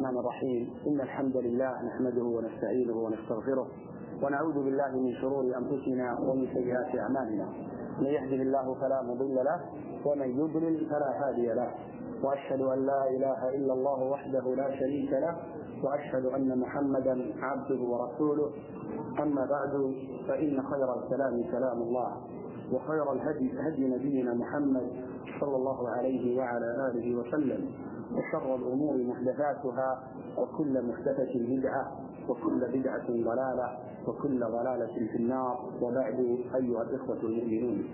الرحمن الرحيم. إن الحمد لله نحمده ونستعينه ونستغفره ونعوذ بالله من شرور أنفسنا ومن سيئات أعمالنا. من يهده الله فلا مضل له ومن يضلل فلا هادي له، وأشهد أن لا إله إلا الله وحده لا شريك له، وأشهد أن محمدا عبده ورسوله. أما بعد، فإن خير الكلام كلام الله، وخير الهدي هدي نبينا محمد صلى الله عليه وعلى آله وسلم، وشر الأمور محدثاتها، وكل محدثة بدعة، وكل بدعة ضلالة، وكل ضلالة في النار. وبعد، أيها الإخوة المؤمنون،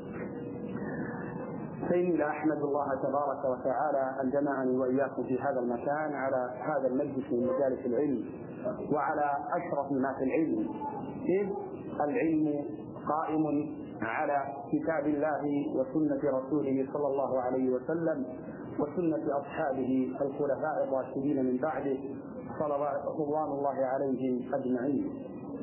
فإني لا أحمد الله تبارك وتعالى أن جمعني وإياكم في هذا المكان على هذا المجلس من مجالس العلم، وعلى أشرف ما في العلم، إذ العلم قائم على كتاب الله وسنة رسوله صلى الله عليه وسلم، وسنة أصحابه الخلفاء الراشدين من بعده رضوان الله عليهم أجمعين.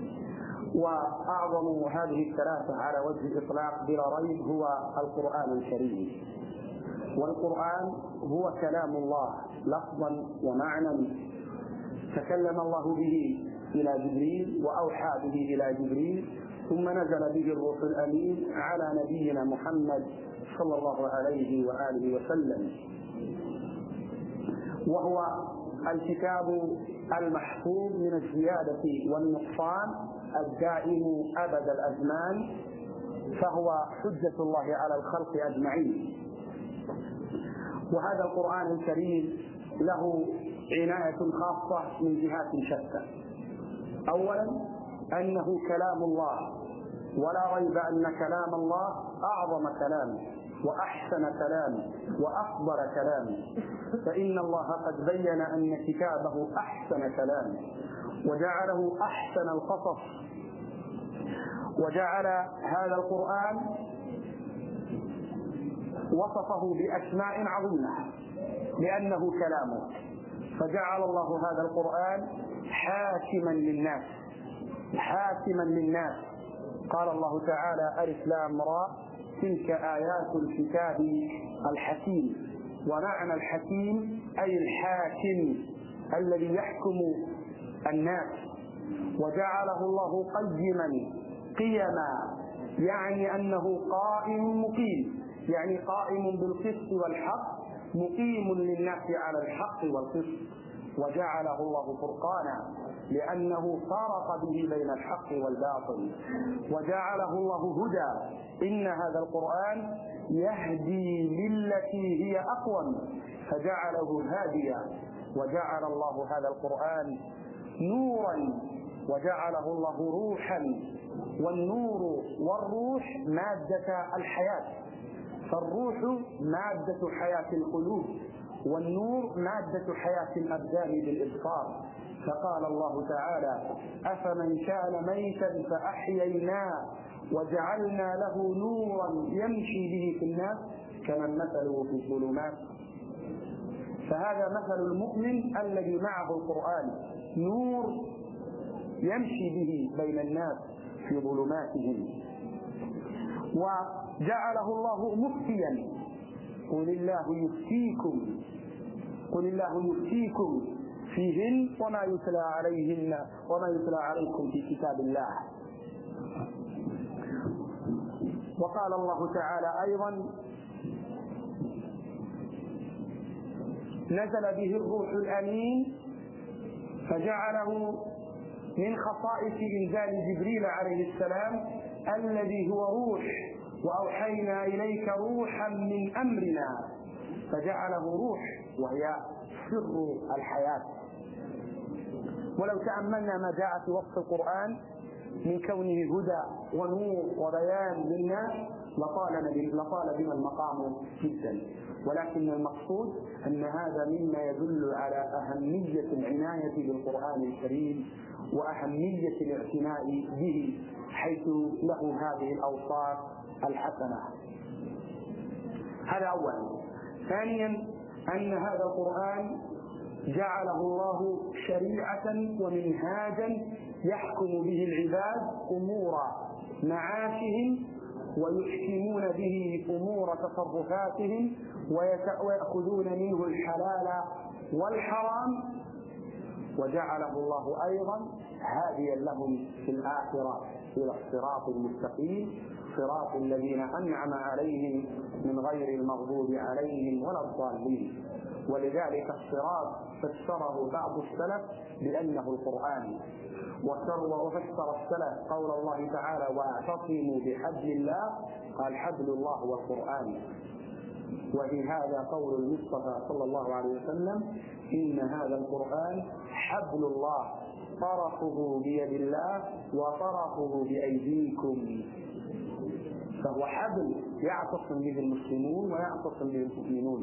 وأعظم هذه الثلاثة على وجه الإطلاق بلا ريب هو القرآن الكريم. والقرآن هو كلام الله لفظا ومعنى، تكلم الله به إلى جبريل وأوحى به إلى جبريل، ثم نزل به الروح الأمين على نبينا محمد صلى الله عليه وآله وسلم. وهو الكتاب المحفوظ من الزيادة والنقصان الدائم أبد الأزمان، فهو حجة الله على الخلق أجمعين. وهذا القرآن الكريم له عناية خاصة من جهات شتى. أولا، أنه كلام الله، ولا ريب أن كلام الله أعظم كلام وأحسن كلام وأفضل كلام، فإن الله قد بين أن كتابه أحسن كلام، وجعله أحسن القصص، وجعل هذا القرآن وصفه بأسماء عظيمة لأنه كلامه، فجعل الله هذا القرآن حاكما للناس، حاكما للناس. قال الله تعالى: ألف لام را تلك آيات الكتاب الحكيم. ومعنى الحكيم أي الحاكم الذي يحكم الناس. وجعله الله قيما، يعني أنه قائم مقيم، يعني قائم بالقسط والحق، مقيم للناس على الحق والقسط. وجعله الله فرقانا، لأنه فرق به بين الحق والباطل. وجعله الله هدى، إن هذا القرآن يهدي للتي هي أقوم، فجعله هاديا. وجعل الله هذا القرآن نورا، وجعله الله روحا، والنور والروح مادة الحياة، فالروح مادة حياة القلوب، والنور مادة حياة الأبدان بالإبصار. فقال الله تعالى: أفمن كان ميتا فأحييناه وجعلنا له نورا يمشي به في الناس كمن مثله في الظلمات. فهذا مثل المؤمن الذي معه القرآن، نور يمشي به بين الناس في ظلماتهم. وجعله الله مفتيا: قل الله يفتيكم فيهن وما يتلى عليكم في كتاب الله. وقال الله تعالى أيضا: نزل به الروح الأمين، فجعله من خصائص إنزال جبريل عليه السلام الذي هو روح، وأوحينا إليك روحا من أمرنا، فجعله روح وهي سر الحياة. ولو تأملنا ما جاء في وصف القرآن من كونه هدى ونور وبيان للناس لطال بنا المقام جدا، ولكن المقصود أن هذا مما يدل على أهمية العناية بالقرآن الكريم وأهمية الاعتناء به، حيث له هذه الأوصاف الحسنة. هذا أولا. ثانيا، أن هذا القرآن جعله الله شريعة ومنهاجا يحكم به العباد أمور معاشهم، ويحكمون به أمور تصرفاتهم، ويأخذون منه الحلال والحرام، وجعله الله أيضا هاديا لهم في الآخرة إلى الصراط المستقيم، صراط الذين أنعم عليهم من غير المغضوب عليهم ولا الضالين. ولذلك الصراط فسره بعض السلف بأنه القرآن، وفسر السلف قول الله تعالى واعتصموا بحبل الله، قال حبل الله والقرآن. وفي هذا قول المصطفى صلى الله عليه وسلم إن هذا القرآن حبل الله طرفه بيد الله وطرفه بأيديكم، فهو حبل يعتصم به المسلمون ويعتصم به المؤمنون.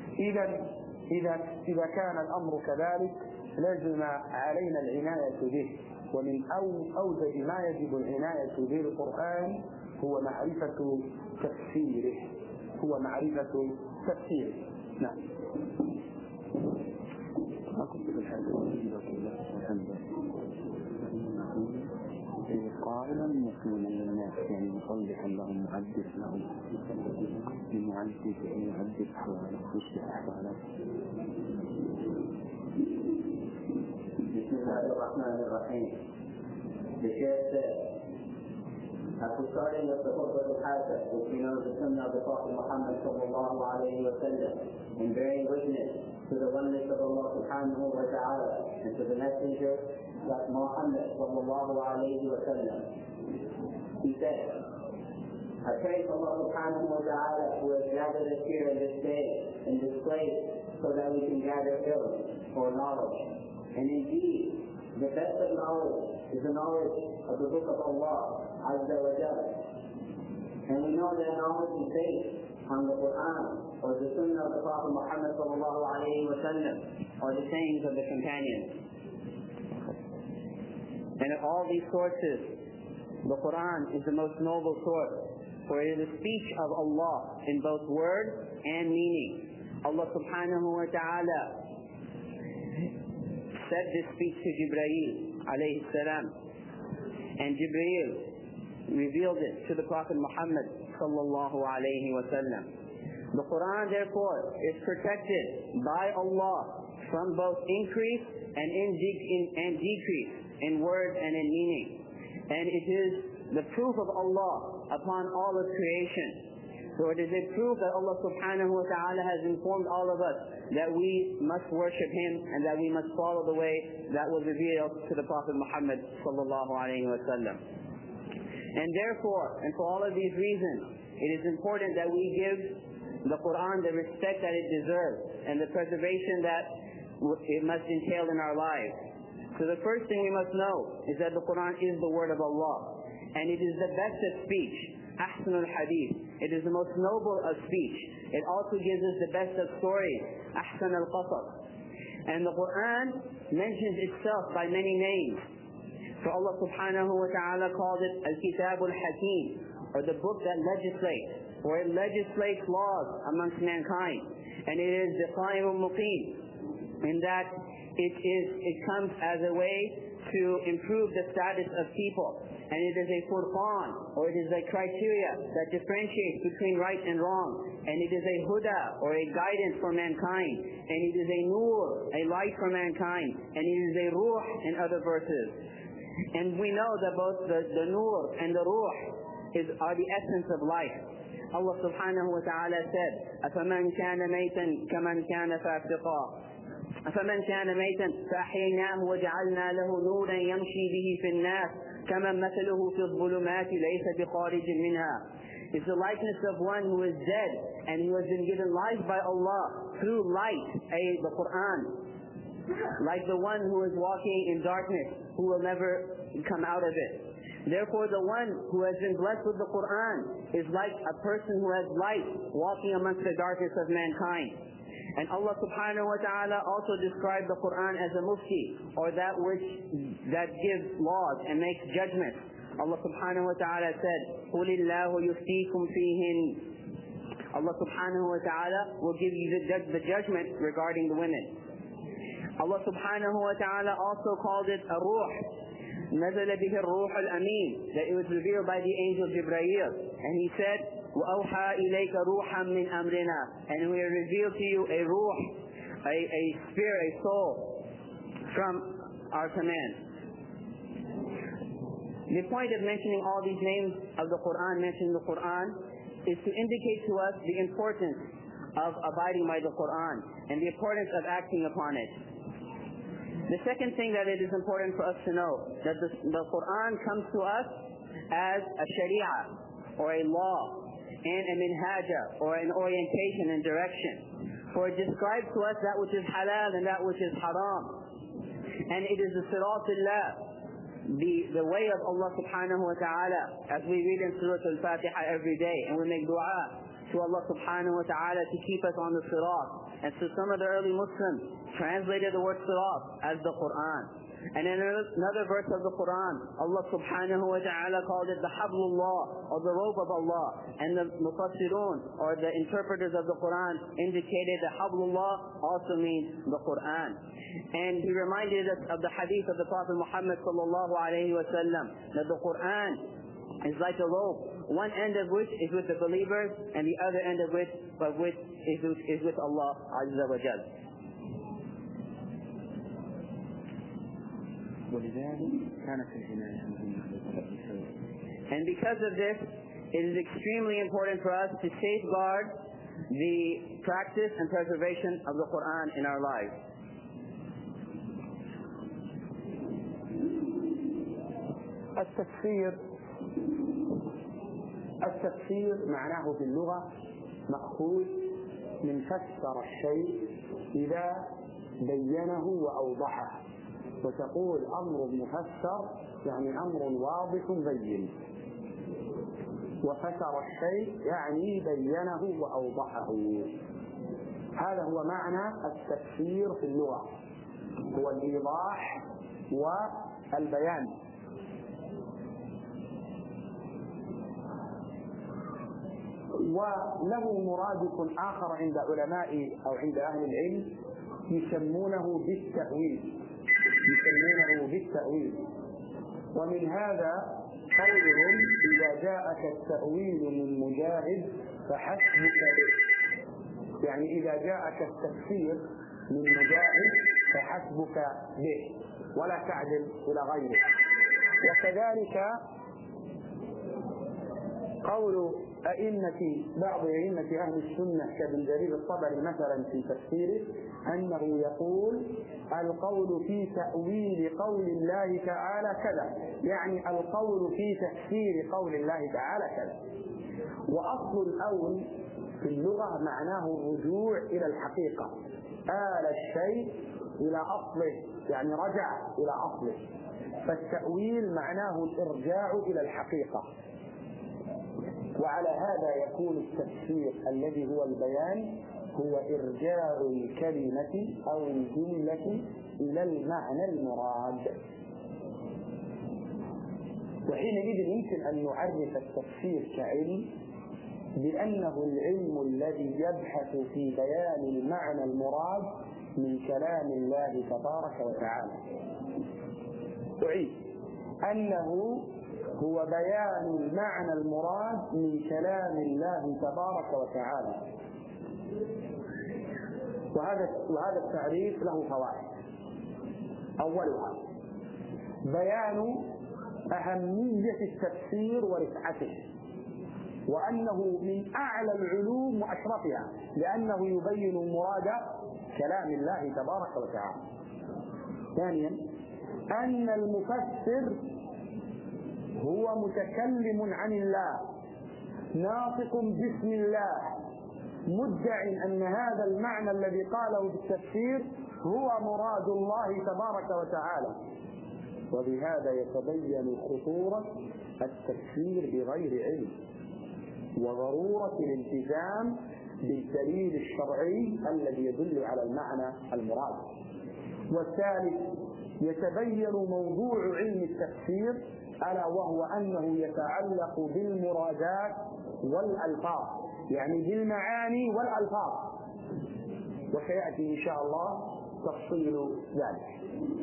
إذا كان الأمر كذلك لازم علينا العناية به، ومن أوجه ما يجب العناية به القرآن هو معرفة تفسيره. نعم. قائلا مسلما للناس، يعني مصلحا لهم، معدل لهم، يعدل أحواله، يصلح أحواله. بسم الله الرحمن الرحيم. The Shaykh said, after starting with the Khutbah al-Hajjah, which we know is the Sunnah of the Prophet Muhammad sallallahu alayhi wa sallam, and bearing witness to the oneness of Allah subhanahu wa ta'ala and to the messenger like Muhammad sallallahu alayhi wa sallam, he said, I pray for Allah subhanahu wa ta'ala who has gathered us here in this day, in this place, so that we can gather ilm or knowledge. And indeed, the best of knowledge is the knowledge of the Book of Allah Azza wa Jalla. And we know that knowledge is based on the Quran or the Sunnah of the Prophet Muhammad sallallahu alayhi wa sallam, or the sayings of the companions. And of all these sources, the Quran is the most noble source, for it is the speech of Allah in both word and meaning. Allah subhanahu wa ta'ala said this speech to Jibreel alayhi salam, and Jibreel revealed it to the Prophet Muhammad sallallahu alayhi wa sallam. The Quran therefore is protected by Allah from both increase and decrease in word and in meaning. And it is the proof of Allah upon all of creation. So it is a proof that Allah subhanahu wa ta'ala has informed all of us that we must worship Him and that we must follow the way that was revealed to the Prophet Muhammad sallallahu alayhi wa sallam. And therefore, and for all of these reasons, it is important that we give the Quran the respect that it deserves and the preservation that it must entail in our lives. So the first thing we must know is that the Quran is the word of Allah, and it is the best of speech, ahsan al-hadith. It is the most noble of speech. It also gives us the best of stories, ahsan al-qasas. And the Quran mentions itself by many names. So Allah subhanahu wa ta'ala called it al-kitab al-hakim, or the book that legislates, or it legislates laws amongst mankind. And it is the qa'im al-muqim, in that it comes as a way to improve the status of people. And it is a furqan, or it is a criteria that differentiates between right and wrong. And it is a huda, or a guidance for mankind. And it is a nur, a light for mankind. And it is a ruh in other verses. And we know that both the nur and the ruh are the essence of life. Allah subhanahu wa ta'ala said, أَفَمَنْ كَانَ مَيْتًا كَمَنْ كَانَ فَاسِقًا أفمن كان ميتا فأحييناه وجعلنا له نورا يمشي به في الناس كمن مثله في الظلمات ليس بخارج منها. It's the likeness of one who is dead and who has been given life by Allah through light, the Quran, like the one who is walking in darkness, who will never come out of it. Therefore, the one who has been blessed with the Quran is like a person who has light walking amongst the darkness of mankind. And Allah subhanahu wa ta'ala also described the Quran as a mufti, or that gives laws and makes judgments. Allah subhanahu wa ta'ala said, قُلِ اللَّهُ يُفْتِيكُمْ فِيهِنْ. Allah subhanahu wa ta'ala will give you the judgment regarding the women. Allah subhanahu wa ta'ala also called it a ruh. نزل به الروح الأمين, that it was revealed by the angel Jibreel. And he said, وَأَوْحَى إِلَيْكَ رُوحًا مِّنْ أَمْرِنَا. And we revealed to you a ruh, a spirit, a soul from our commands. The point of mentioning all these names of the Quran, mentioning the Quran, is to indicate to us the importance of abiding by the Quran and the importance of acting upon it. The second thing that it is important for us to know, that the Quran comes to us as a sharia, or a law, and a minhaja, or an orientation and direction. For it describes to us that which is halal and that which is haram. And it is the sirat-ullah, the way of Allah subhanahu wa ta'ala, as we read in Surah Al-Fatiha every day, and we make dua to Allah subhanahu wa ta'ala to keep us on the sirat. And so some of the early Muslims translated the word sirat as the Quran. And in another verse of the Quran, Allah subhanahu wa ta'ala called it the hablullah, or the rope of Allah. And the mufassirun, or the interpreters of the Quran, indicated that hablullah also means the Quran. And he reminded us of the hadith of the Prophet Muhammad sallallahu alayhi wa sallam, that the Quran is like a rope, one end of which is with the believers, and the other end of which is with Allah Azza wa Jal. And because of this, it is extremely important for us to safeguard the practice and preservation of the Quran in our lives. التفسير معناه في اللغة مأخوذ من فسر الشيء إذا بينه وأوضحه، وتقول أمر مفسر يعني أمر واضح بين، وفسر الشيء يعني بينه وأوضحه. هذا هو معنى التفسير في اللغة، هو الإيضاح والبيان. وله مرادف آخر عند علماء أو عند أهل العلم يسمونه بالتأويل. ومن هذا قولهم إذا جاءك التأويل من مجاهد فحسبك به، يعني إذا جاءك التفسير من مجاهد فحسبك به ولا تعدل إلى غيره. وكذلك قول بعض أئمة أهل السنة كابن جرير الطبري مثلا في تفسيره أنه يقول القول في تأويل قول الله تعالى كذا، يعني القول في تفسير قول الله تعالى كذا. وأصل الأول في اللغة معناه الرجوع إلى الحقيقة، آل الشيء إلى أصله، يعني رجع إلى أصله. فالتأويل معناه الإرجاع إلى الحقيقة. وعلى هذا يكون التفسير الذي هو البيان هو إرجاع الكلمة أو الجملة إلى المعنى المراد. وحينئذ يمكن أن نعرف التفسير كعلم بأنه العلم الذي يبحث في بيان المعنى المراد من كلام الله تبارك وتعالى. أعيد أنه هو بيان المعنى المراد من كلام الله تبارك وتعالى. وهذا التعريف له فوائد. أولها بيان أهمية التفسير ورفعته، وأنه من أعلى العلوم وأشرفها، لأنه يبين مراد كلام الله تبارك وتعالى. ثانيا أن المفسر هو متكلم عن الله، ناطق باسم الله، مدع أن هذا المعنى الذي قاله في التفسير هو مراد الله تبارك وتعالى. وبهذا يتبين خطورة التفسير بغير علم، وضرورة الالتزام بالدليل الشرعي الذي يدل على المعنى المراد. والثالث يتبين موضوع علم التفسير، ألا وهو أنه يتعلق بالمرادات والألفاظ، يعني بالمعاني والألفاظ، وسيأتي إن شاء الله تفصيل ذلك.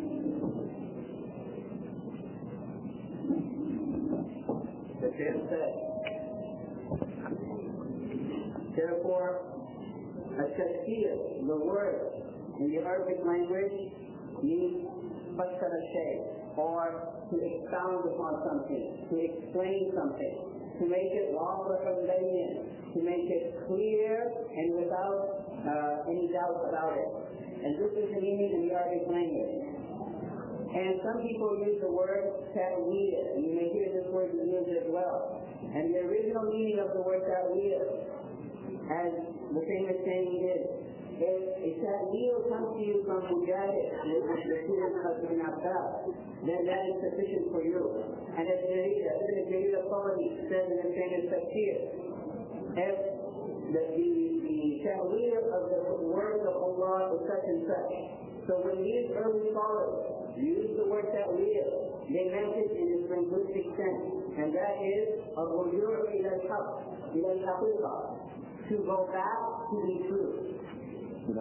Therefore, a tafsir, the word in the Arabic language, means fassara shay, or to expound upon something, to explain something, to make it lawful from to make it clear and without any doubt about it. And this is the meaning in the Arabic language. And some people use the word ta'wil, and you may hear this word used as well. And the original meaning of the word ta'wil, as the famous saying is, if a ta'wil comes to you from Mujahid, which the student of Ibn Abbas, then that is sufficient for you. And as Ibn Jarir al-Tabari says in the famous tafsir, if the ta'wil of the words of Allah is such and such. So when these early scholars use the word ta'wil, they meant it in its linguistic sense, and that is al-rujur ila al-haq, ila al-haqiqa, to go back to the truth. إلى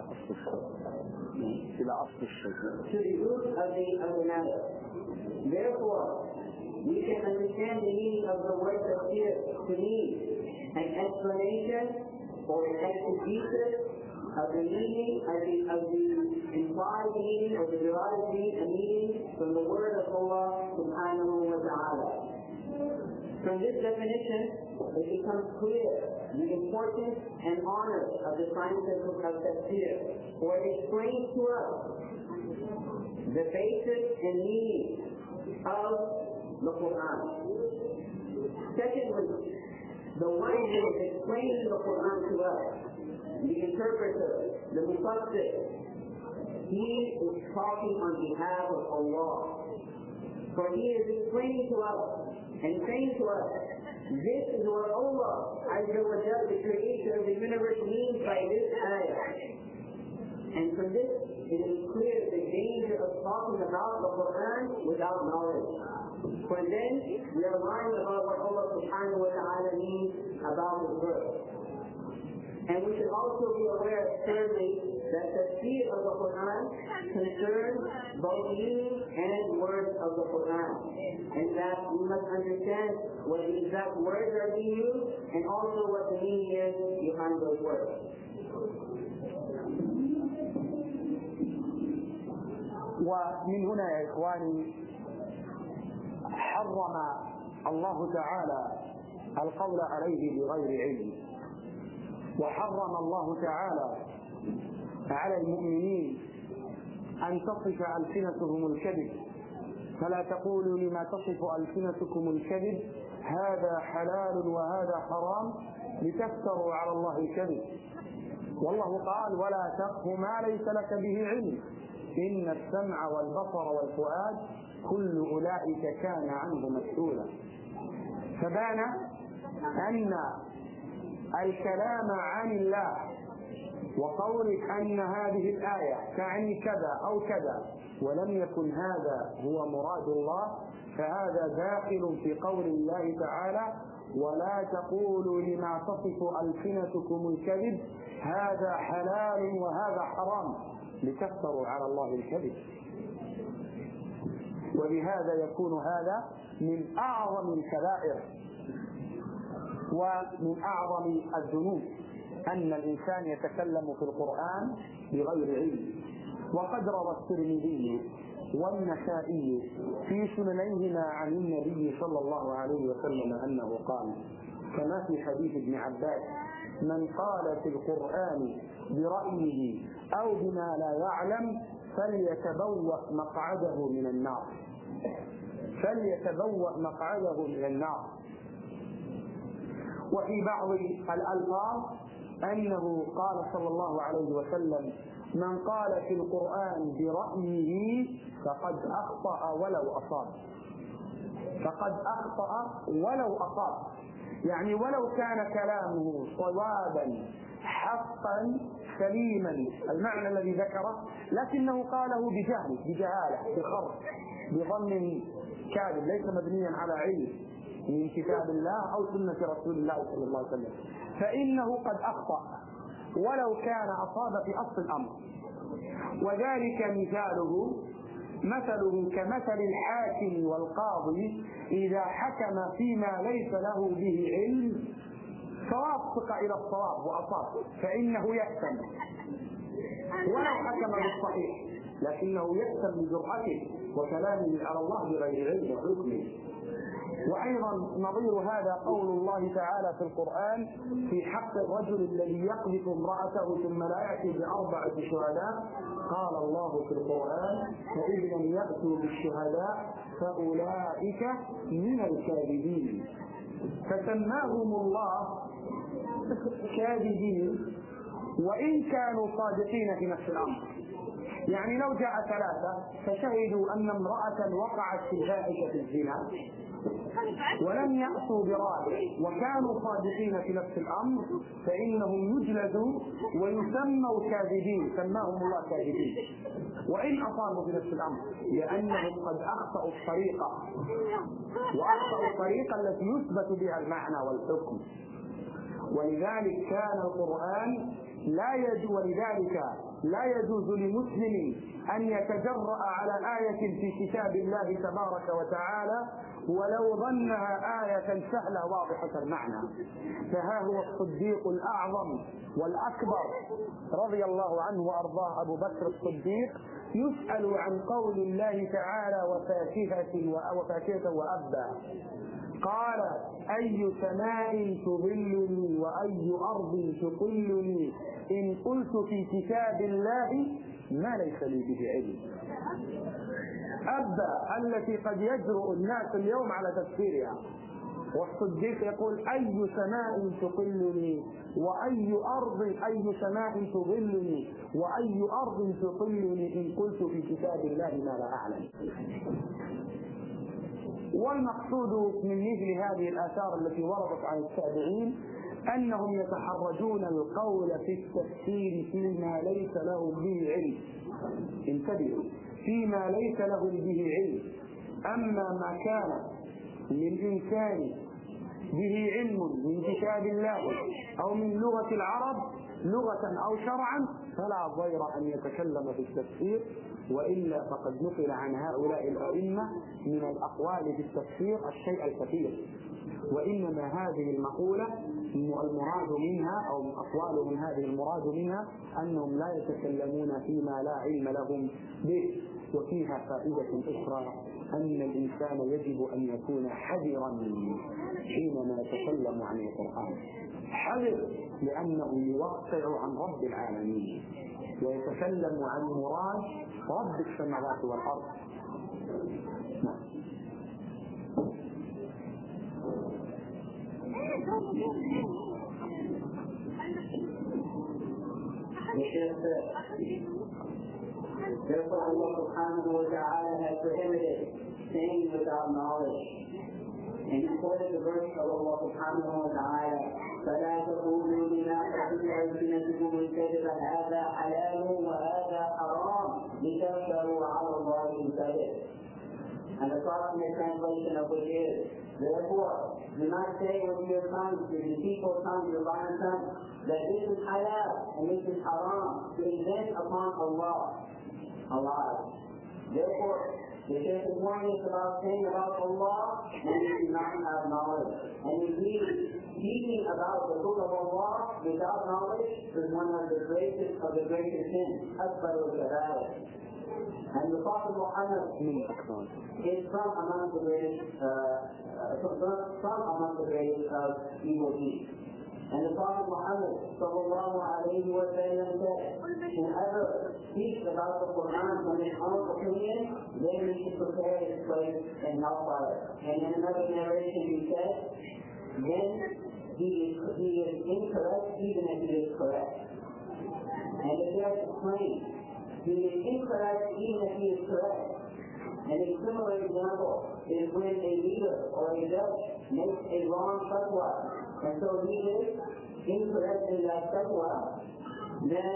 أصل الشيء. To the root of the matter. Therefore, we can understand the meaning of the word tafsir to mean an explanation or an exegesis of the meaning of the implied meaning or the derived meaning from the word of Allah subhanahu wa ta'ala. From this definition, it becomes clear the importance and honor of the science of tafsir, for it explains to us the basis and meaning of the Quran. Secondly, the one who is explaining the Quran to us, the interpreter, the mufassir, he is talking on behalf of Allah. For he is explaining to us and saying to us, this is what Allah, Azza wa Jalla, the creator of the universe, means by this ayah. And from this, it is clear the danger of talking about the Quran without knowledge. For then, we are lying about what Allah subhanahu wa ta'ala means about His word. And we should also be aware, thirdly, that the tafsir of the Quran concerns both meaning and words of the Quran. And that we must understand what the exact words are being used and also what the meaning is behind those words. ومن هنا يا إخواني حرم الله تعالى القول عليه بغير علم، وحرم الله تعالى على المؤمنين أن تصف ألسنتهم الكذب، فلا تقولوا لما تصف ألسنتكم الكذب هذا حلال وهذا حرام لتفتروا على الله الكذب. والله قال ولا تقف ما ليس لك به علم إن السمع والبصر والفؤاد كل أولئك كان عنه مسؤولا. فبان أن الكلام عن الله وقولك أن هذه الآية تعني كذا أو كذا ولم يكن هذا هو مراد الله، فهذا داخل في قول الله تعالى ولا تقولوا لما تصف ألسنتكم الكذب هذا حلال وهذا حرام لتفتروا على الله الكذب. وبهذا يكون هذا من أعظم الكبائر ومن أعظم الذنوب أن الإنسان يتكلم في القرآن بغير علم. وقد روى الترمذي والنسائي في سننيهما عن النبي صلى الله عليه وسلم أنه قال كما في حديث ابن عباس من قال في القرآن برأيه أو بما لا يعلم فليتبوأ مقعده من النار، فليتبوأ مقعده من النار. وفي بعض الألفاظ أنه قال صلى الله عليه وسلم من قال في القرآن برأيه فقد أخطأ ولو أصاب، فقد أخطأ ولو أصاب، يعني ولو كان كلامه صوابا حقا سليما المعنى الذي ذكره، لكنه قاله بجهل بجهالة بخرق بظن كاذب ليس مبنيا على علم من كتاب الله أو سنة رسول الله صلى الله عليه وسلم، فإنه قد أخطأ ولو كان أصاب في أصل الأمر. وذلك مثله كمثل الحاكم والقاضي إذا حكم فيما ليس له به علم فوافق إلى الصواب وأصاب فإنه يحكم ولو حكم بالصحيح، لكنه يكتم بجرأته وكلامه على الله بغير علم وحكمه. وأيضا نظير هذا قول الله تعالى في القرآن في حق الرجل الذي يقذف امرأته ثم لا يأتي ب4 شهداء. قال الله في القرآن: فإن لم يأتوا بالشهداء فأولئك من الكاذبين. فسماهم الله كاذبين وإن كانوا صادقين في نفس الأمر. يعني لو جاء 3 فشهدوا أن امرأة وقعت في فاحشة الزنا ولم يأتوا برابع وكانوا صادقين في نفس الأمر فإنهم يجلدوا ويسموا كاذبين، سماهم الله كاذبين وإن أصابوا في نفس الأمر، لأنهم قد أخطأوا الطريقة وأخطأوا الطريقة التي يثبت بها المعنى والحكم. ولذلك كان القرآن لا يجوز لمسلم أن يتجرأ على آية في كتاب الله تبارك وتعالى ولو ظنها آية سهلة واضحة المعنى. فها هو الصديق الأعظم والأكبر رضي الله عنه وأرضاه أبو بكر الصديق يسأل عن قول الله تعالى: وفاكهة وأبا. قال: أي سماء تظلني وأي أرض تقلني إن قلت في كتاب الله ما ليس لي به علم. أبا التي قد يجرؤ الناس اليوم على تفسيرها، والصديق يقول: أي سماء تقلني وأي أرض، أي سماء تظلني وأي أرض تقلني إن قلت في كتاب الله ما لا أعلم. والمقصود من مثل هذه الآثار التي وردت عن التابعين أنهم يتحرجون القول في التفسير فيما ليس لهم به علم. انتبهوا، فيما ليس لهم به علم. أما ما كان للإنسان به علم من كتاب الله أو من لغة العرب لغة أو شرعا فلا ضير أن يتكلم في التفسير، وإلا فقد نقل عن هؤلاء الأئمة من الأقوال في التفسير الشيء الكثير. وإنما هذه المقولة المراد منها أو أقوالهم هذه المراد منها أنهم لا يتكلمون فيما لا علم لهم به. وفيها فائدة أخرى أن الإنسان يجب أن يكون حذرا حينما يتكلم عن القرآن. حذر لأنه يوقع عن رب العالمين ويتكلم عن مراد رب السماوات والأرض. Therefore Allah subhanahu wa ta'ala has prohibited saying without knowledge. And he quoted the verse of Allah subhanahu wa ta'ala: فَلَا تَقُولُوا لِمَا تَصِفُ أَلْسِنَتُكُمُ الْكَذِبَ هَذَا حَلَالٌ وَهَذَا حَرَامٌ لِتَفْتَرُوا عَلَى اللَّهِ الْكَذِبَ. And the approximate translation of which is: therefore, do not say with your tongues, your deceitful tongues, your lying tongues, that this is halal and this is haram, to invent upon Allah. Therefore, the Shaykh is warning us about saying about Allah when we do not have knowledge. And indeed, speaking about the book of Allah without knowledge is one of the greatest sins, Akbar al-Kabair. And the Prophet Muhammad is from among the greatest of evil deeds. And the Prophet Muhammad sallallahu alayhi wa sallam said, whoever speaks about the Quran from his own opinion, then he should prepare his place in hellfire. And in another narration he said, then he is incorrect even if he is correct. And the Shaykh explained, he is incorrect even if he is correct. And a similar example is when a leader or a judge makes a wrong fatwa, and so he is incorrect in that fatwa, then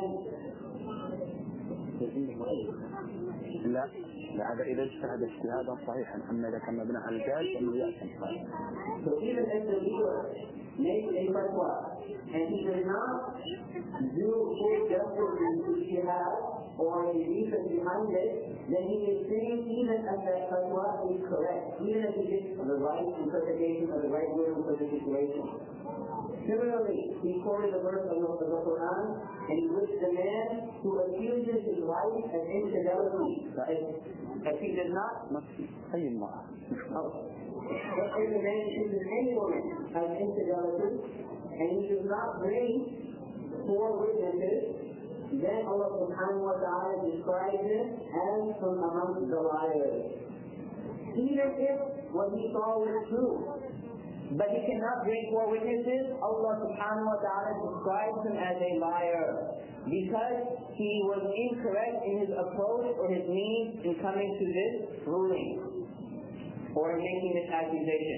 لا هذا إذا اجتهد اجتهادا صحيحا، أما إذا كان مبنى على الجهل فإنه يأثم. So even if the leader makes a fatwa and he does not do full justice to ijtihad or a reason behind it, then he is saying even if that fatwa is correct, even if he gets the right interpretation or the right word for the situation. Similarly, he quoted a verse of the Quran in which the man who accuses his wife of infidelity, if he does not, if the man accuses any woman of infidelity, and he does not bring 4 witnesses, then Allah subhanahu wa ta'ala describes it as from among the liars. Even if what he saw was true, but he cannot bring 4 witnesses, Allah subhanahu wa ta'ala describes him as a liar because he was incorrect in his approach or his means in coming to this ruling or in making this accusation.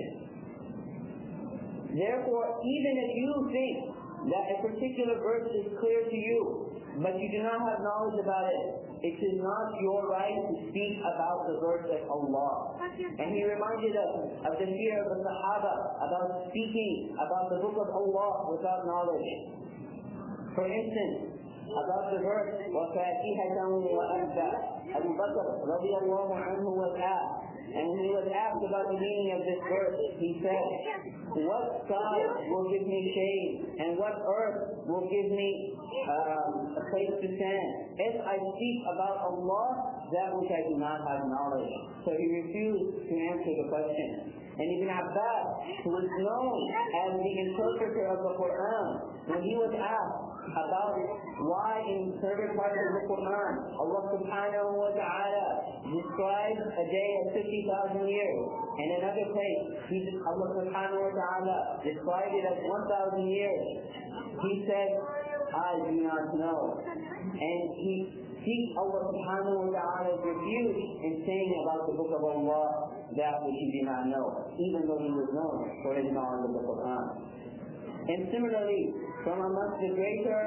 Therefore, even if you think that a particular verse is clear to you, but you do not have knowledge about it, it is not your right to speak about the verse of Allah. And he reminded us of the fear of the Sahaba about speaking about the book of Allah without knowledge. For instance, about the verse, وَفَاتِحَةً وَأَبَّى, Abu Bakr radiallahu anhu was asked, and when he was asked about the meaning of this verse, he said, what sky will give me shade, and what earth will give me a place to stand? If I speak about Allah, that which I do not have knowledge. So he refused to answer the question. And Ibn Abbas, who was known as the interpreter of the Quran, when he was asked about why in certain parts of the Quran Allah subhanahu wa ta'ala describes a day as 50,000 years, and in another place Allah subhanahu wa ta'ala described it as 1,000 years, he said, I do not know. And he seeks Allah subhanahu wa ta'ala's refuge in saying about the book of Allah that which he did not know, even though he was known for his knowledge of the Quran. And similarly, from amongst the greater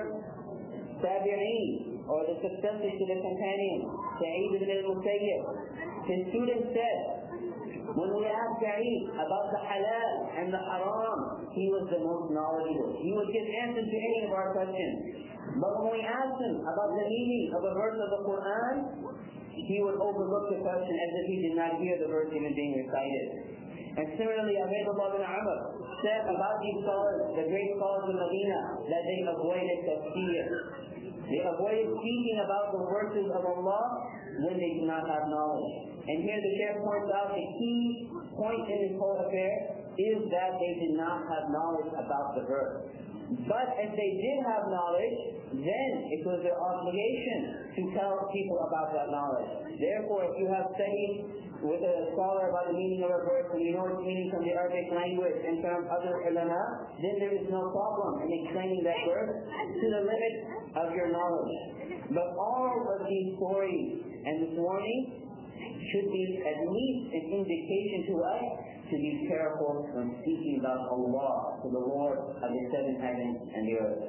Tabi'een, or the successors to the companions, Sa'id ibn al-Musayyib, his student said, when we asked Sa'id about the halal and the haram, he was the most knowledgeable. He would give answers to any of our questions. But when we asked him about the meaning of a verse of the Quran, he would overlook the question as if he did not hear the verse even being recited. And similarly, Abdullah bin Amr said about these scholars, the great scholars of Medina, that they avoided tafsir. They avoided speaking about the verses of Allah when they do not have knowledge. And here the Shaykh points out the key point in this whole affair is that they did not have knowledge about the verse. But if they did have knowledge, then it was their obligation to tell people about that knowledge. Therefore, if you have studied with a scholar about the meaning of a verse and you know its meaning from the Arabic language and from other ulama, then there is no problem in explaining that verse to the limit of your knowledge. But all of these stories and this warning should be at least an indication to us to be careful when speaking about Allah, to the Lord of the 7 heavens and the earth.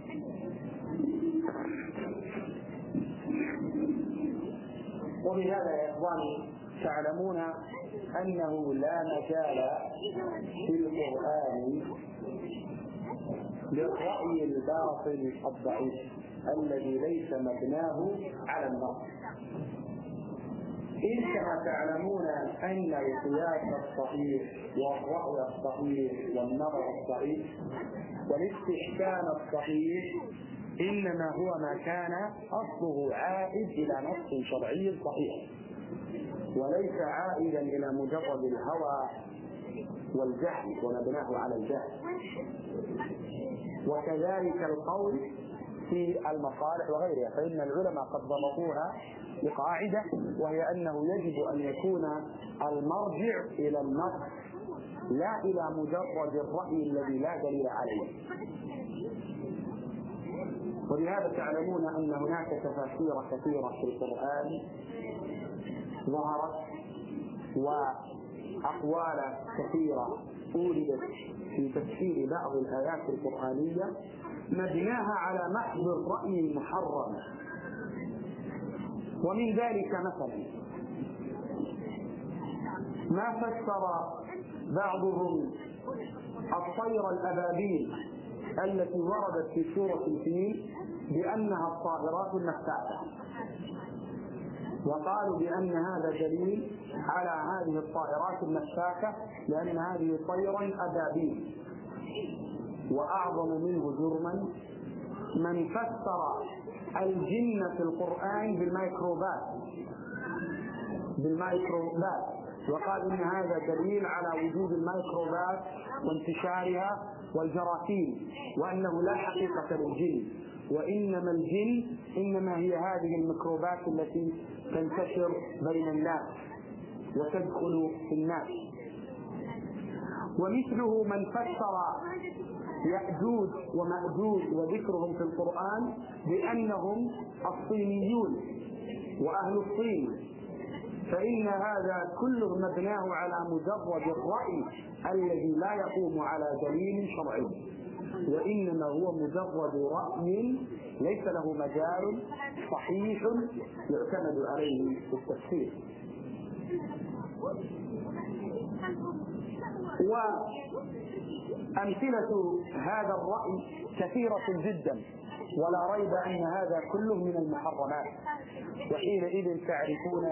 وبهذا يا إخواني تعلمون أنه لا مجال في القرآن للرأي الباطل الضعيف الذي ليس مبناه على النص. إن كما تعلمون أن القياس الصحيح والرأي الصحيح والنظر الصحيح والاستحكام الصحيح إنما هو ما كان أصله عائد إلى نص شرعي صحيح وليس عائدا إلى مجرد الهوى والجهل ومبناه على الجهل. وكذلك القول في المصالح وغيرها، فإن العلماء قد ضبطوها بقاعدة وهي أنه يجب أن يكون المرجع إلى النص لا إلى مجرد الرأي الذي لا دليل عليه. ولهذا تعلمون أن هناك تفاسير كثيرة في القرآن ظهرت وأقوال كثيرة أوردت في تفسير بعض الآيات القرآنية مبناها على محض الرأي المحرم. ومن ذلك مثلا ما فسر بعضهم الطير الأبابيل التي وردت في سورة الفيل بأنها الطائرات النفاثة، وقالوا بأن هذا دليل على هذه الطائرات النفاثة لأن هذه طير أبابيل. وأعظم منه جرما من فسر الجن في القرآن بالميكروبات وقال إن هذا دليل على وجود الميكروبات وانتشارها والجراثيم، وأنه لا حقيقة للجن، وإنما الجن إنما هي هذه الميكروبات التي تنتشر بين الناس وتدخل في الناس. ومثله من فسر يأجوج ومأجوج وذكرهم في القرآن بأنهم الصينيون وأهل الصين، فإن هذا كله مبناه على مجرد الرأي الذي لا يقوم على دليل شرعي، وإنما هو مجرد رأي ليس له مجال صحيح يعتمد عليه في التفسير. وأمثلة هذا الرأي كثيرة جدا، ولا ريب أن هذا كله من المحرمات. وحينئذ تعرفون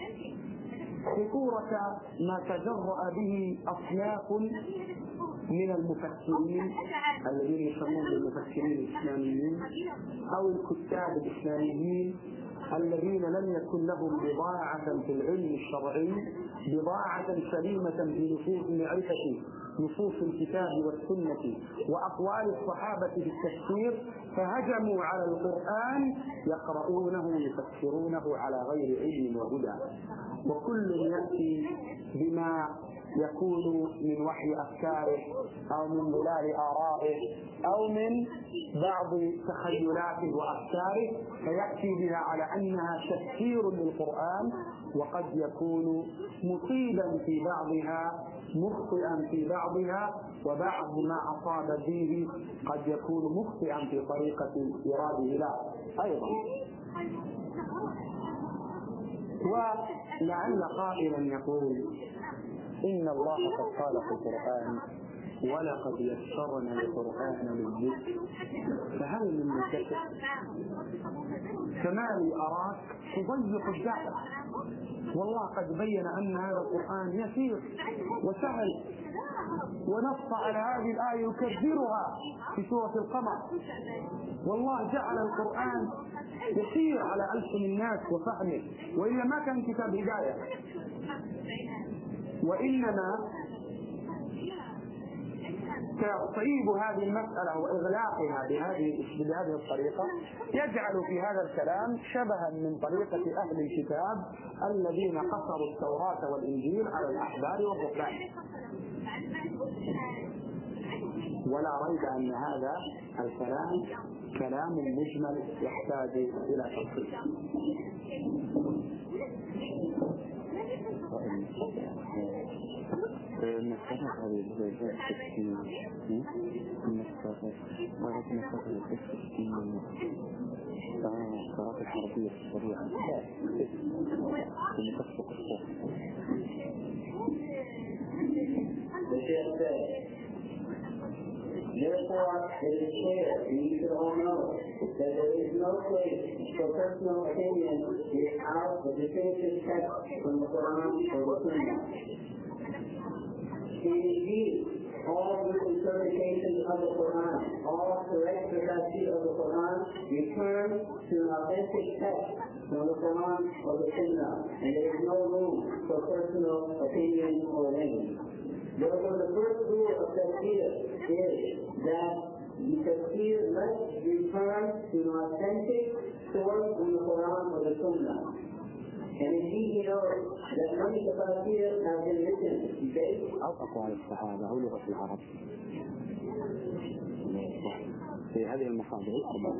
خطورة ما تجرأ به أصناف من المفكرين الذين يسمون بالمفكرين الإسلاميين أو الكتاب الإسلاميين الذين لم يكن لهم بضاعة في العلم الشرعي، بضاعة سليمة في معرفة نصوص الكتاب والسنة وأقوال الصحابة في التفسير، فهجموا على القرآن يقرؤونه ويفسرونه على غير علم وهدى، وكل يأتي بما يكون من وحي أفكاره أو من ظلال آرائه أو من بعض تخيلاته وأفكاره، فيأتي بها على أنها تفسير للقرآن، وقد يكون مصيبا في بعضها مخطئا في بعضها، وبعض ما أصاب فيه قد يكون مخطئا في طريقة إراده له أيضا. ولعل قائلا يقول إن الله قد قال في القرآن ولقد يسرنا القرآن للذكر فهل من مدكر؟ كما لي أراك تضيق الدعوة، والله قد بين أن هذا القرآن يسير وسهل، ونص على هذه الآية يكبرها في سورة القمر. والله جعل القرآن يسير على ألسن الناس وفهمه، وإلا ما كان كتاب هداية. وإنما تصعيب هذه المسألة وإغلاقها بهذه الطريقة يجعل في هذا الكلام شبها من طريقة أهل الكتاب الذين قصروا التوراة والإنجيل على الأحبار والرهبان. ولا ريب أن هذا الكلام كلام مجمل يحتاج إلى تفصيل. نستطيع هذه الزوجات التسكين ولكن نستطيع التسكين الصراط الحربية السريعة ثم تخفق الصوت. Therefore, it is clear, and you should all know, that there is no place for personal opinion without the definitive text from the Quran or the Sunnah. Indeed, all good interpretations of the Quran, all correct tafsir of the Quran, return to an authentic text from the Quran or the Sunnah, and there is no room for personal opinion or language. Therefore, the first rule of tafsir is that the tafsir must return to an authentic source from the Quran or the Sunnah. And indeed, you know that many tafsir have been written based أو أقوال الصحابة أو لغة العرب في هذه المصادر الأربعة.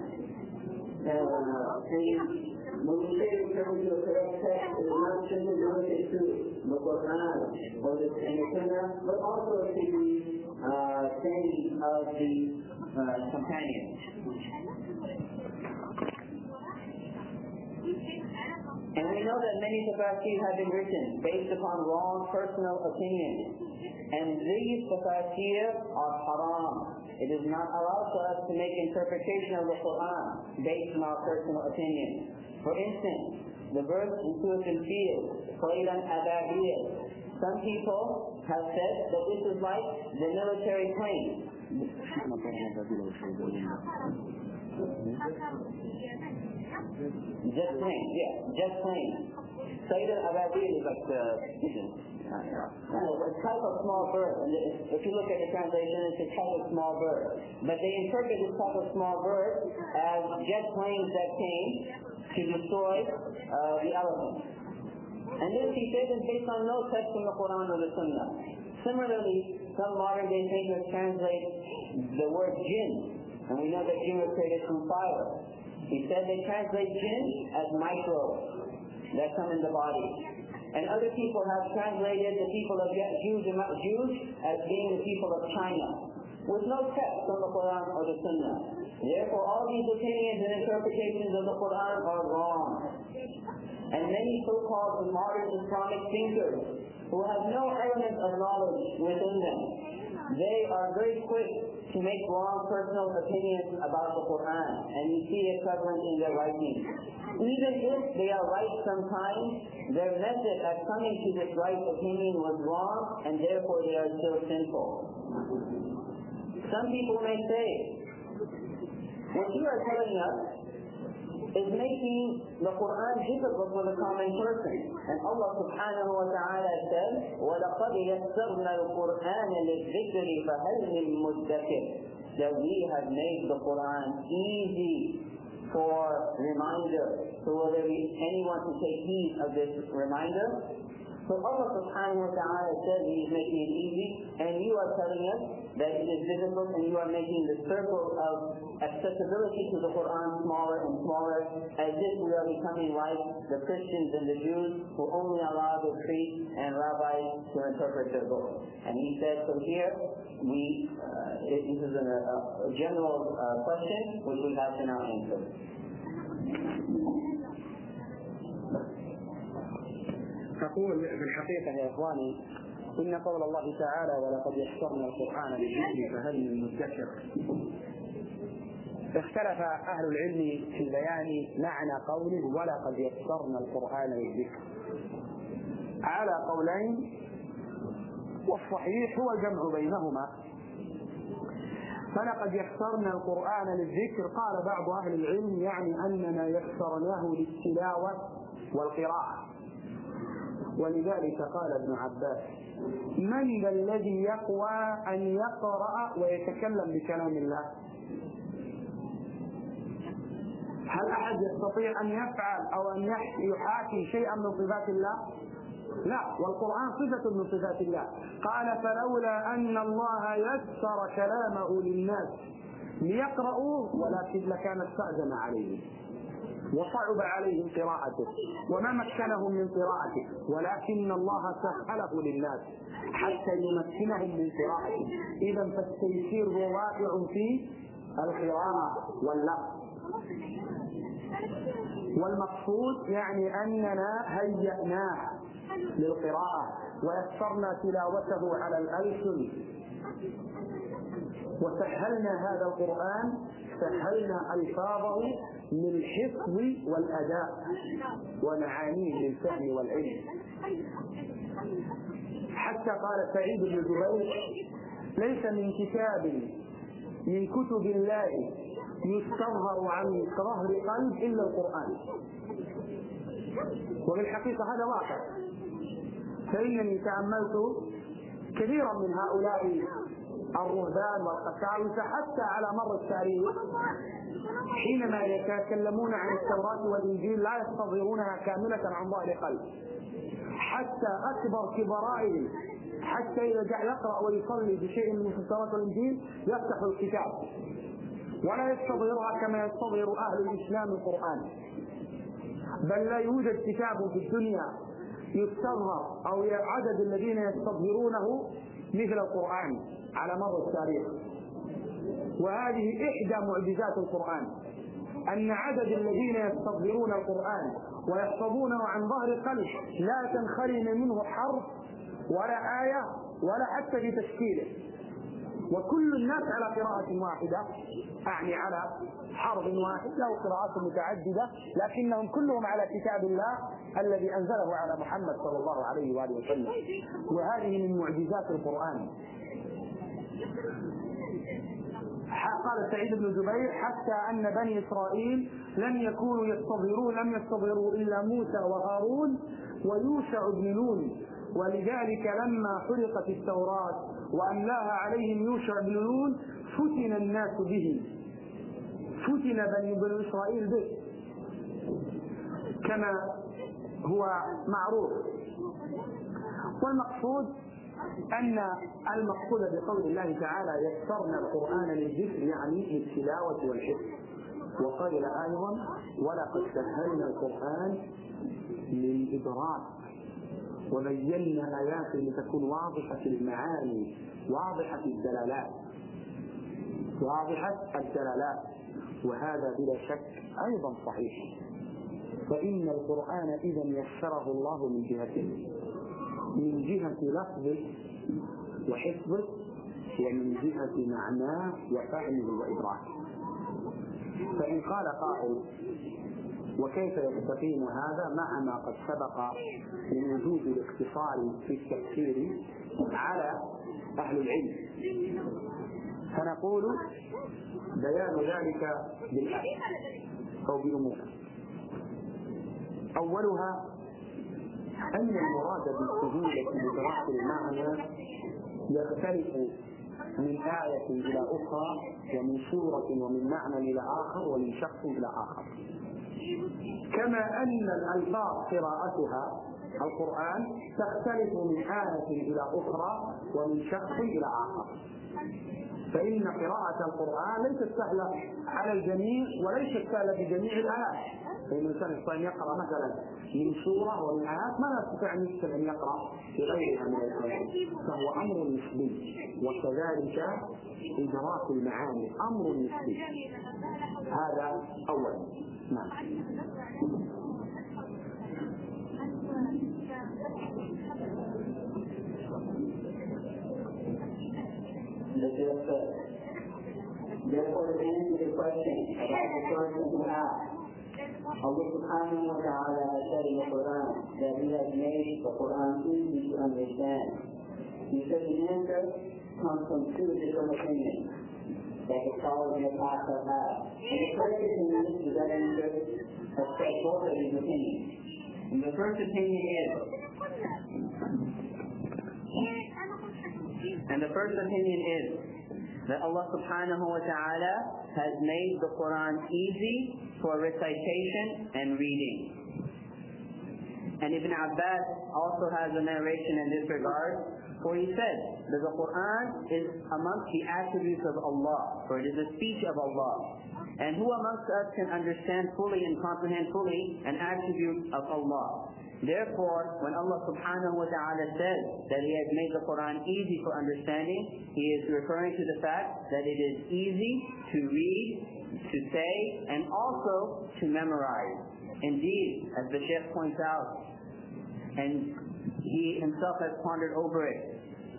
When we say we come to a correct text, it is not simply limited to the Quran or the Sunnah, but also to the saying of the companions. And we know that many tafsir have been written based upon wrong personal opinions. And these tafsir are haram. It is not allowed for us to make interpretation of the Quran based on our personal opinions. For instance, the verse in Surah Al-Fil, Qaylan Ababil. Some people have said that this is like the military plane. Just plain, yeah, just plain. Sayyid al-Ababil is like the pigeon. It's type of small bird. If you look at the translation, it's a type of small bird. But they interpret this type of small bird as jet planes that came to destroy the elephants. And this, he says, is based on no text from the Quran or the Sunnah. Similarly, some modern day thinkers translate the word jinn, and we know that jinn was created from fire. He said they translate jinn as microbes that come in the body. And other people have translated the people of Jews as being the people of China, with no text from the Quran or the Sunnah. Therefore, all these opinions and interpretations of the Quran are wrong. And many so-called modern Islamic thinkers who have no element of knowledge within them, they are very quick to make wrong personal opinions about the Quran, and you see it prevalent in their writings. Even if they are right sometimes, their method at coming to this right opinion was wrong, and therefore they are still sinful. Some people may say, what you are telling us is making the Quran difficult for the common person. And Allah subhanahu wa ta'ala said, وَلَقَدْ يَسَّرْنَا الْقُرْآنَ لِلذِّكْرِ فَهَلْ مِن مُدَّكِرٍ. That we have made the Quran easy for reminder. So will there be anyone to take heed of this reminder? So Allah subhanahu wa ta'ala said He is making it easy, and you are telling us that it is difficult, and you are making the circle of accessibility to the Quran smaller and smaller, as if we are becoming like the Christians and the Jews who only allow the priests and rabbis to interpret their books. And He said, so here, this is a general question which we have to now answer. أقول في الحقيقة يا إخواني إن قول الله تعالى ولقد يسرنا القرآن للذكر فهل من مدكر، اختلف أهل العلم في بيان معنى قوله ولقد يسرنا القرآن للذكر على قولين، والصحيح هو الجمع بينهما. فلقد يسرنا القرآن للذكر قال بعض أهل العلم يعني أننا يسرناه للتلاوة والقراءة. ولذلك قال ابن عباس من ذا الذي يقوى أن يقرأ ويتكلم بكلام الله؟ هل أحد يستطيع أن يفعل أو أن يحاكي شيئا من صفات الله؟ لا، والقرآن صفة من صفات الله. قال فلولا أن الله يسر كلامه للناس ليقرأوه ولكن لكان استأذن عليهم وصعب عليهم قراءته وما مكنهم من قراءته، ولكن الله سهله للناس حتى يمكنهم من قراءته. إذا فالتيسير هو واقع في القراءة واللفظ. والمقصود يعني أننا هيأناه للقراءة ويسرنا تلاوته على الألسن وسهلنا هذا القرآن، سهلنا ألفاظه للحفظ والأداء ومعانيه للفهم والعلم. حتى قال سعيد بن جبير ليس من كتاب من كتب الله يستظهر عن ظهر قلب إلا القرآن. وبالحقيقة هذا واقع، فإنني تأملت كثيرا من هؤلاء الرهبان والقساوسة حتى على مر التاريخ حينما يتكلمون عن التوراة والإنجيل لا يستظهرونها كاملة عن ظهر قلب، حتى أكبر كبرائهم حتى إذا يقرأ ويصلي بشيء من التوراة والإنجيل يفتح الكتاب ولا يستظهرها كما يستظهر أهل الإسلام القرآن. بل لا يوجد كتاب في الدنيا يستظهر أو عدد الذين يستظهرونه مثل القرآن على مر التاريخ. وهذه إحدى معجزات القرآن، أن عدد الذين يستظهرون القرآن ويحفظونه عن ظهر قلب لا تنخرم منه حرف ولا آية ولا حتى في تشكيله، وكل الناس على قراءة واحدة، أعني على حرف واحد له قراءات متعددة، لكنهم كلهم على كتاب الله الذي أنزله على محمد صلى الله عليه وآله وسلم. وهذه من معجزات القرآن. قال سعيد بن جبير: حتى أن بني إسرائيل لم يستظهروا إلا موسى وهارون ويوشع بن نون، ولذلك لما حرقت التوراة وأملاها عليهم يوشع بن نون فتن الناس به، فتن بني إسرائيل به كما هو معروف. والمقصود أن المقصود بقول الله تعالى: يسرنا القرآن للذكر، يعني للتلاوة والحفظ. وقال أيضا: ولقد سهلنا القرآن للإدراك وبينا آيات لتكون واضحة المعاني واضحة الدلالات. وهذا بلا شك أيضا صحيح، فإن القرآن إذا يسره الله من جهتين: من جهة لفظه وحفظه، ومن جهة معناه وفهمه وإدراكه. فإن قال قائل: وكيف يستقيم هذا مع ما قد سبق من وجود الاقتصار في التفسير على أهل العلم؟ فنقول: بيان ذلك بالآية أو بأمور. أولها أن المراد بالسهولة بإدراك المعنى يختلف من آية إلى أخرى، ومن سورة ومن معنى إلى آخر، ومن شخص إلى آخر. كما أن الألفاظ قراءتها القرآن تختلف من آية إلى أخرى ومن شخص إلى آخر. فإن قراءة القرآن ليست سهلة على الجميع وليست سهلة بجميع الآيات. فإن الإنسان يستطيع أن يقرأ مثلا من سورة ومن آيات ما يستطيع أن يقرأ في غيرها من الآيات، فهو أمر نسبي. وكذلك إدراك المعاني أمر نسبي. هذا أولا. نعم. Therefore, to answer the question about the sources you ask, Allah subhanahu wa ta'ala has said in the Quran that He has made the Quran easy to understand. He said the answer comes from two different opinions that the scholars in the past have had. And the first opinion is that answer accepts both of these opinions. And the first opinion is that Allah subhanahu wa ta'ala has made the Quran easy for recitation and reading. And Ibn Abbas also has a narration in this regard, for he said that the Quran is amongst the attributes of Allah, for it is a speech of Allah. And who amongst us can understand fully and comprehend fully an attribute of Allah? Therefore, when Allah subhanahu wa ta'ala says that He has made the Quran easy for understanding, He is referring to the fact that it is easy to read, to say, and also to memorize. Indeed, as the Shaykh points out, and he himself has pondered over it,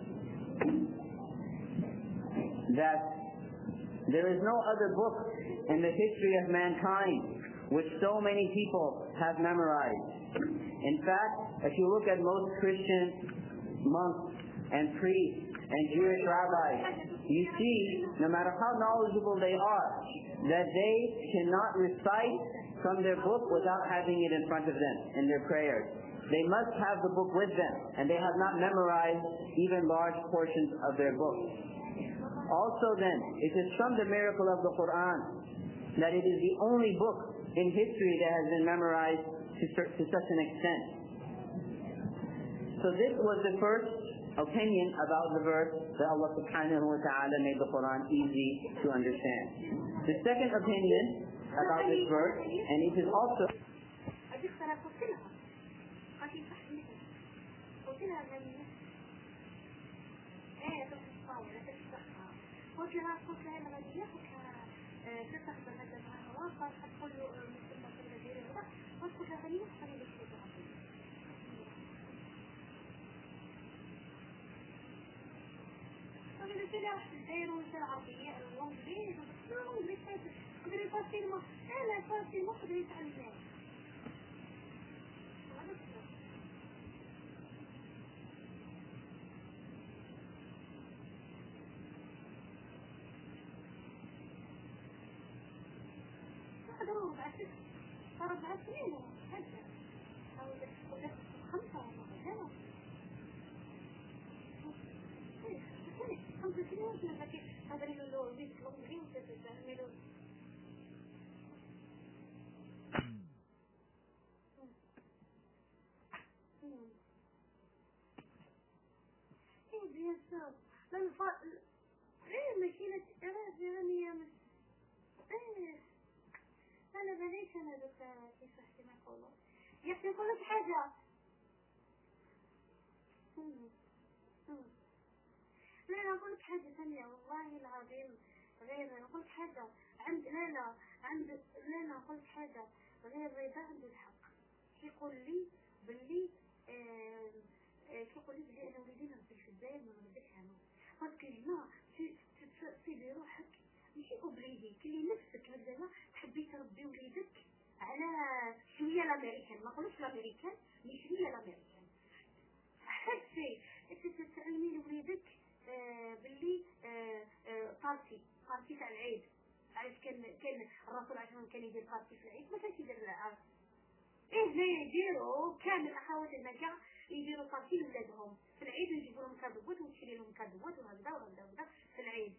that there is no other book in the history of mankind which so many people have memorized. In fact, if you look at most Christian monks and priests and Jewish rabbis, you see, no matter how knowledgeable they are, that they cannot recite from their book without having it in front of them in their prayers. They must have the book with them, and they have not memorized even large portions of their book. Also then, it is from the miracle of the Quran that it is the only book in history that has been memorized to such an extent. So this was the first opinion about the verse that Allah subhanahu wa ta'ala made the Quran easy to understand. The second opinion about this verse, and it is also 4 سنين حتى أو 5 سنوات 5 سنوات لكن هذا اللي بيسلم غير تتعملوا إيه بيسار لأن إيه مشيلة يعني إيه أنا بليش أنا دكتورة كيف أحسن أقوله يحسن أقول لك حاجة لا أنا أقول لك حاجة ثانية والله العظيم غير أقول لك حاجة عند لا أقول لك حاجة غير رضا عنده الحق يقول لي باللي يقول لي باللي أنا وليدي نربي في الجزائر ما نربيش عنه باسكو هنا في روحك ماشي أوبليجي كلي نفسك هكذا تحبي تربي وليدك على شوية الأمريكان ما نقولش الأمريكان مش شوية الأمريكان حتى تعلمي لوليدك باللي بارتي تاع العيد علاش كان الرسول عشان كان يدير بارتي في العيد ما كانش يدير العام هنا يديروا كامل اخوات النجاة يديروا بارتي لولادهم في العيد ويجيبوا لهم كادوات وتشري لهم كادوات وهكذا في العيد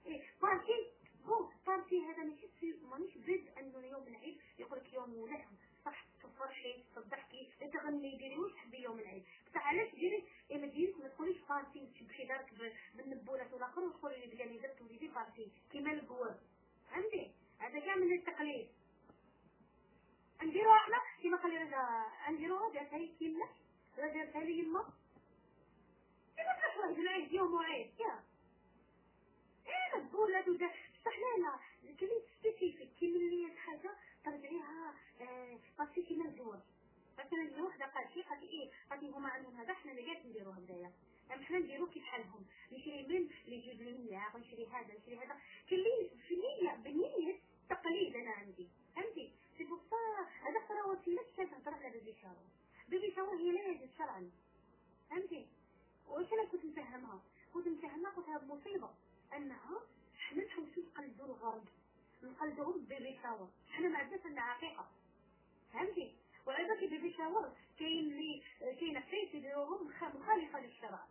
بارتي هذا مانيش بد انه يوم العيد يقول لك يوم ولعب صح تفرحي تضحكي تغني ديري واش تحبي يوم العيد بصح علاش ديري ما ديريش ما تقوليش بارتي وتشبحي دارك بالنبولات والاخر وتقولي لي بلي درت وليدي بارتي كيما القوه فهمتي هذا كاع من التقليد نديروها احنا كيما قال لي رجا نديروها دارتها لي كيما ولا دارتها لي يما كيما تفرح العيد يوم وعيد يا البولات ودا صح لا كلمه سبيسيفيك كيما اللي حاجه ترجعيها باسكو كيما الزواج مثلا اللي وحده قالت لي قالت هما عندهم هذا حنا اللي قاعد نديروها هدايا حنا نديرو كيف حالهم نشري من اللي يجيب لي منها ونشري هذا نشري هذا كلي في نيه بنيه تقليد انا عندي فهمتي سي بوغ هذا ترى وسيله باش تهضر على بيبي شاور هي لا يجوز شرعا فهمتي واش انا كنت نفهمها قلت هذه مصيبه انها حنا نحوسوا نقلدوا الغرب نقلدوهم بيبي شاور حنا ما عندناش العقيقه فهمتي وعندك بيبي شاور كاين حتى يديروهم مخالفه للشرع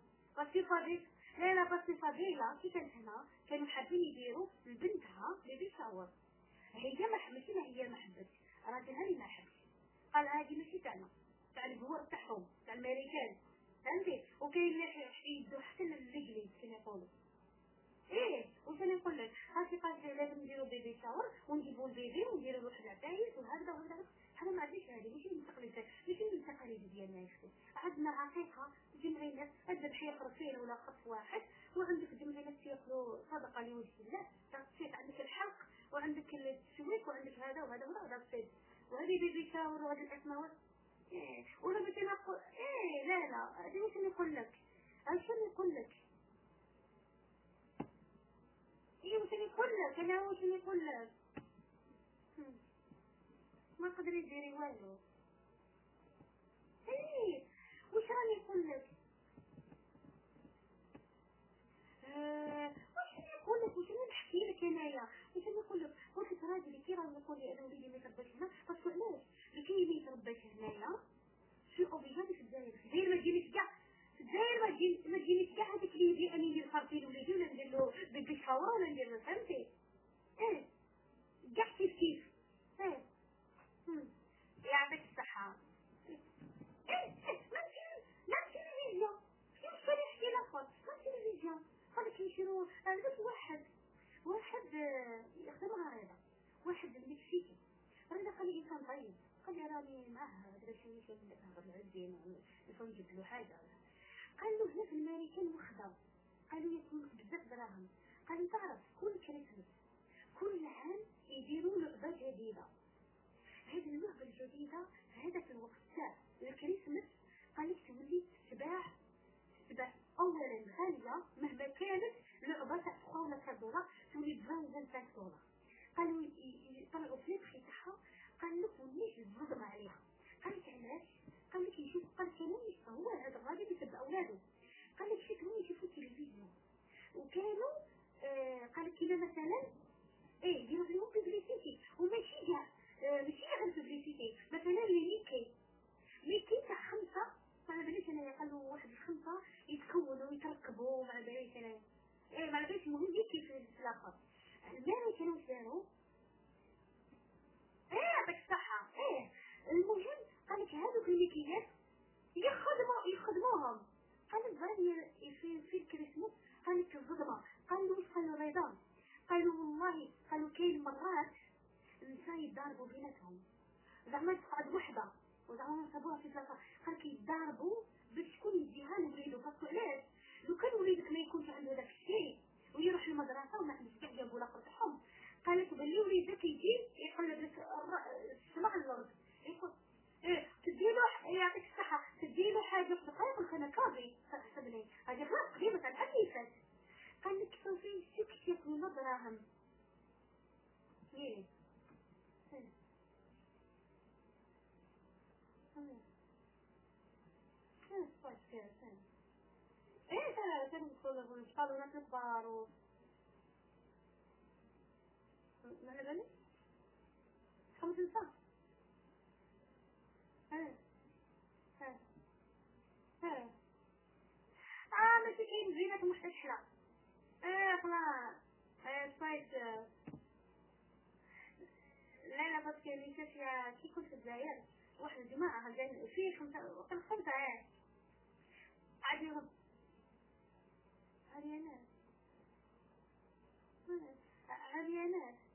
بس فضيله كي كانت هنا كانوا حابين يديروا لبنتها بيبي شاور هي ما حملتش هي ما حبتش راجلها اللي ما حبش قال هذه ماشي تاعنا تاع الجوار تاعهم تاع الامريكان فهمتي وكاين اللي يدوا حتى للجليد كما يقولوا وش انا نقول لك هاتي قال لازم نديروا بيبي شاور ونجيبوا البيبي ونديروا له واحد العفايس وهكذا هذا ما عنديش هذه ماشي من التقاليد ديالنا يا اختي عندنا عقيقه جمعي ناس الذبح يخرج فيه ولا خط واحد وعندك جمعي ناس ياكلوا صدقه لوجه الله تصير عندك الحلق وعندك التسويق وعندك هذا وهذا وهذا تصير وهذه بيبي شاور وهذه الاسماء ولا بدي نقول لا هذه وش نقول لك وش نقول لك ما قدر يديري والو وش راني نقول لك وش نحكي لك انايا وش نقول لك واحد راجل كي راه نقول لي انا وليدي ما يترباش هنا باسكو علاش كي ما يترباش هنايا شي اوبليجاتي في الجزائر ما تجينيش كاع في الجزائر ما تجينيش كاع هذيك اللي يجي اني ندير خارطي لوليدي ولا ندير له بيبي شاور ولا ندير له فهمتي كاع كيف يعطيك الصحة ما تلفزيون كيف نحكي لك ما تلفزيون خليك يشيروا بس واحد يخدمها هذا واحد المكسيكي رانا خلي انسان طيب خلي راني معاه هذا شويه من هذا العزين نجيب له حاجه قال له هنا في الامريكان وخدم قالوا يكون بزاف دراهم قالوا تعرف كل كريسماس كل عام يديروا لعبه جديده هذه اللعبة الجديدة هذا في الوقت تاع الكريسماس قال لك تولي سباع أولا غالية مهما كانت لعبة تاع $3 تولي $25 قالوا يطلعوا في الفخي تاعها قال لك وليش الظلم عليها قال لك علاش قال لك يشوف قال كانوا هو هذا الراجل يتبع أولاده قال لك شكون يشوفوا التلفزيون وكانوا قال لك كذا مثلا يديروا لهم بيبليسيتي وماشي يكونوا ويتركبوا مع باليش أنا مع باليش المهم كيف في الآخر المهم كانوا يسيروا يعطيك الصحة المهم قال لك هذوك المكياج يخدموهم قال لك بعد في الكريسماس قال لك الصدمة قالوا وش قالوا ريضان قالوا والله قالوا كاين مرات النساء يتضاربوا بيناتهم زعما تقعد وحده وزعما نصبوها في ثلاثه قال كي يتضاربوا باش شكون يديها لوليدو فاسكو علاش لو كان وليدك ما يكونش عنده داك الشيء ويروح للمدرسه وما عندوش كاع جنبو الاخر تاعهم قالت بلي وليدك يجي يقلب لك السماء على الارض يقول تديله يعطيك الصحه تديله حاجه في دقائق وكان كافي حسبني هذه خلاص قريبه عن حديثك قال لك صافي سكتت من دراهم يلي ترى كانوا قالوا ناس كبار و ما بالي 5 سنين ماشي كاين زينة مستشفى خلاص صايت لا بس كاين مستشفى كي كنت في الجزائر واحد الجماعة هجان فيه 5 عادي عريانات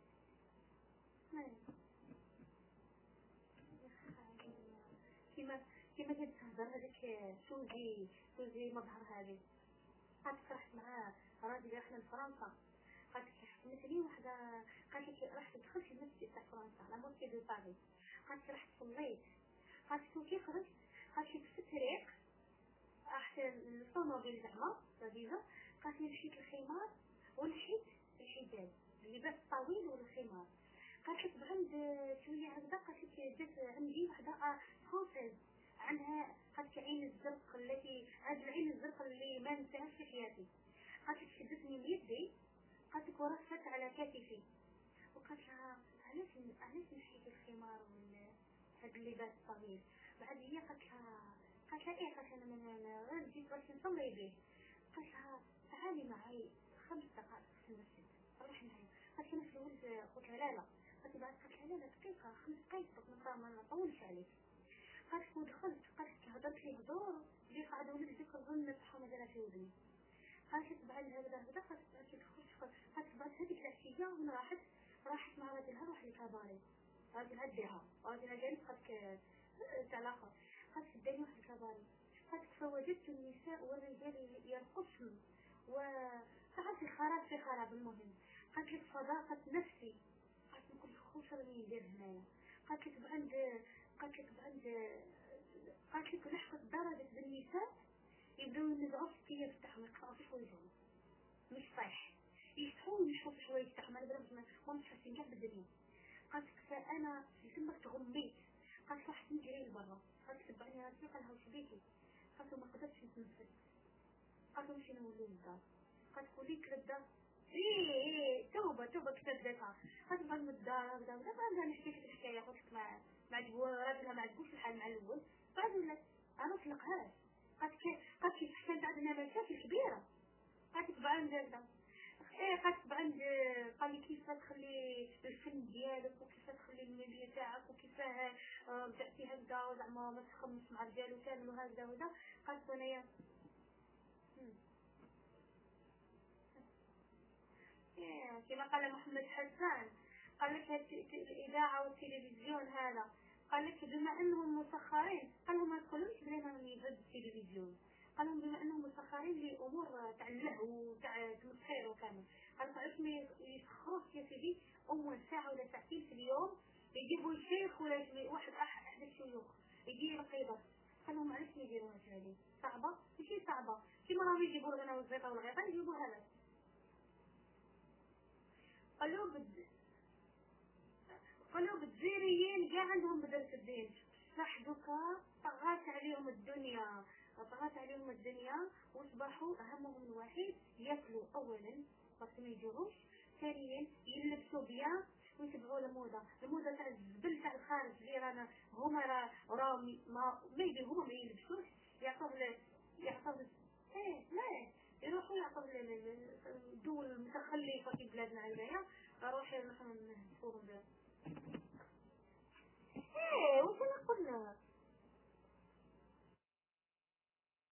كيما كتهضر هذيك سوزي مظهر هذه قالت فرحت مع راجل احنا لفرنسا قالت مثلي وحده قالت رحت دخلت في المسجد تاع فرنسا على مسجد دو باريس قالت رحت صليت قالت كي خرجت قالت في الطريق رحت للطوموبيل زعما لابيزا قالت مشيت الخمار ونحيت الحجاب اللباس الطويل والخمار قالت بعد شويه هكذا قالت جات عندي وحده فرنسيز عنها قالت عين الزرق التي هذه العين الزرق اللي ما ننساهاش في حياتي قالت شدتني من يدي قالت ورفت على كتفي وقالت لها علاش نحيت الخمار وهذا اللباس الطويل بعد هي قالت لها ايه قالت انا من جيت باش نصلي به قالت لها تعالي معي 5 دقائق في المسجد روحي معي قالت انا في الاول قلت لها لا قالت بعد قالت لها لا دقيقه 5 دقائق ما نطولش عليك قالت ودخلت قالت هضرت لي هضور اللي قاعده ولد ديك الظن تاعها مازال في ودني قالت بعد هذا قالت قالت بعد هذيك العشيه وانا راحت مع راجلها روح لكاباري راجلها ديها راجلها جالس قالت تاع الاخر قالت داني واحد الكاباري قالت فوجدت النساء والرجال يرقصن وتعرفي في خراب المهم قالت لك صداقه نفسي قالت نقول خوش راني ندير هنايا قالت لك لحقت درجة بالنساء يبداو ينزعوا في الكياس تاعهم يقطعوا في وجههم مش صحيح يشوفوا في شويه تاعهم انا بلا ما مش حاسين كاع بالدنيا قالت فانا ثم تغميت قالت راح نجري لبرا قالت تبعني راسي قالها وش بيكي قالت ما قدرتش نتنفس قالت مشي نولي للدار قالت وليت للدار توبه كتبتها قالت بعد من الدار هكذا ما نحكي في الحكايه قلت ما راجلها ما عجبوش الحال مع الاول بعد ولا انا طلقهاش قالت كي كانت عندنا مشاكل كبيره قالت بعد هكذا قالت بعد قال لي كيف تخلي الفن ديالك وكيف تخلي الميديا تاعك وكيف بداتي هكذا زعما ما تخمش مع الرجال وكامل وهكذا وهذا قالت انايا كما قال محمد حسان قال لك الإذاعة والتلفزيون هذا قال لك بما أنهم مسخرين قال لهم ما يقولوش بلينا يبد التلفزيون قال لهم بما أنهم مسخرين لأمور تاع اللهو وتاع التمسخير وكامل قال فعش ما يسخروش يا سيدي أول ساعة ولا ساعتين في اليوم يجيبوا الشيخ ولا واحد أحد الشيوخ يجي رقيبة قال لهم علاش ما يديروهاش هذه صعبة ماشي صعبة كيما راهم يجيبوا الغنى والزيطة والغيطة يجيبوا هذا قالوا بالجزائريين كاع عندهم بدل الدين صح دوكا طغات عليهم الدنيا واصبحوا همهم الوحيد ياكلوا اولا بس ما يجوعوش ثانيا يلبسوا بيان ويتبعوا الموضه تاع الزبل تاع الخارج اللي رانا هما راهم ما يلبسوش يعطوه الدول المتخلفة في بلادنا هنايا روحي نحن نشوفهم